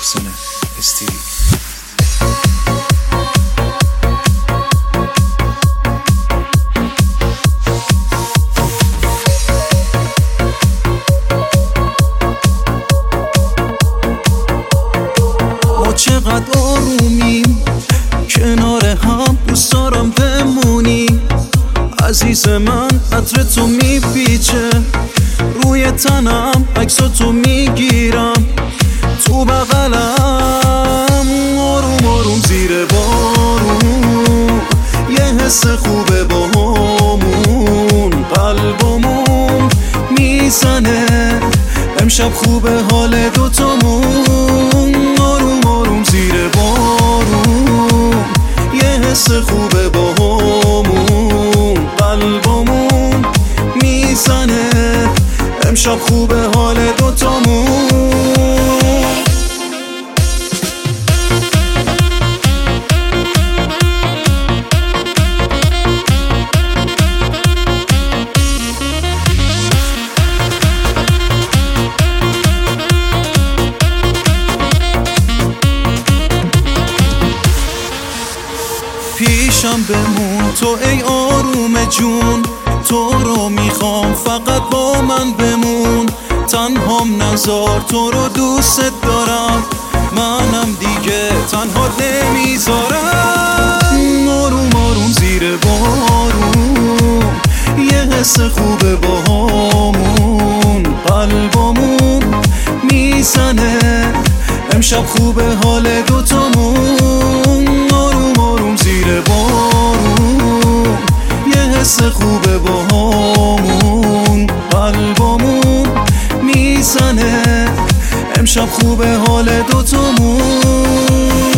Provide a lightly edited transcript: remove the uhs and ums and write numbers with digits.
محسن استیری. ما چقدر آرومیم کنار هم، دوست دارم بمونی عزیز من. عطر تو میپیچه روی تنم، عکساتو میگیرم تو بغلم، آروم آروم زیر بارون، یه حس خوبه باهامون، قلبمون میزنه امشب خوبه حال دوتامون، آروم آروم زیر بارون، یه حس خوبه باهامون، قلبمون میزنه امشب خوبه حال دوتامون. پیشم بمون تو ای آروم جون، تو رو میخوام فقط با من بمون، تنهام نذار تو رو دوست دارم، منم دیگه تنها نمیذارم، آروم آروم زیر بارون، یه حس خوبه باهامون، قلبمون میزنه امشب خوبه حال دوتامون، آروم آروم زیر بارون، یه حس خوبه باهامون، قلبمون میزنه امشب خوبه حال دوتامون.